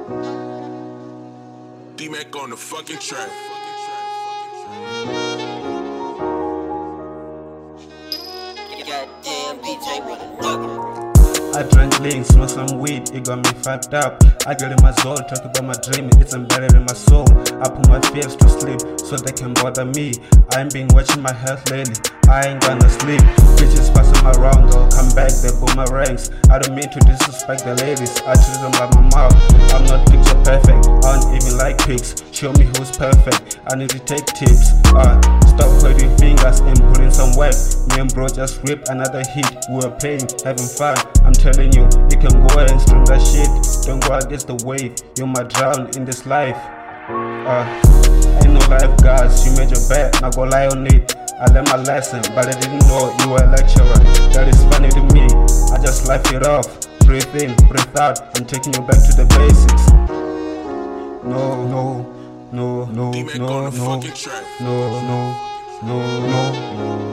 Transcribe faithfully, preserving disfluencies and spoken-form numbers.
D-Mac on the fucking track. Goddamn D J with a nugget. I drank lean, smoke some weed, it got me fucked up. I get in my zone, talk about my dream, it's embedded in my soul. I put my fears to sleep, so they can bother me. I ain't been watching my health lately, I ain't gonna sleep. Bitches passing around, they'll come back, they boomerangs. I don't mean to disrespect the ladies, I treat them like my mom. I'm not picture perfect, I don't even like pics. Show me who's perfect, I need to take tips. uh, Stop pointing fingers and put in some work. Me and bro just ripped another hit, we were playing, having fun. I'm telling you, you can go and stream that shit. Don't go against the wave, you might drown in this life. uh, Ain't no lifeguards, you made your bet, now go lie on it. I learned my lesson, but I didn't know you were a lecturer. That is funny to me, I just laugh it off. Breathe in, breathe out, I'm taking you back to the basics. No, no, no, no, no, no, no, no, no, no, no.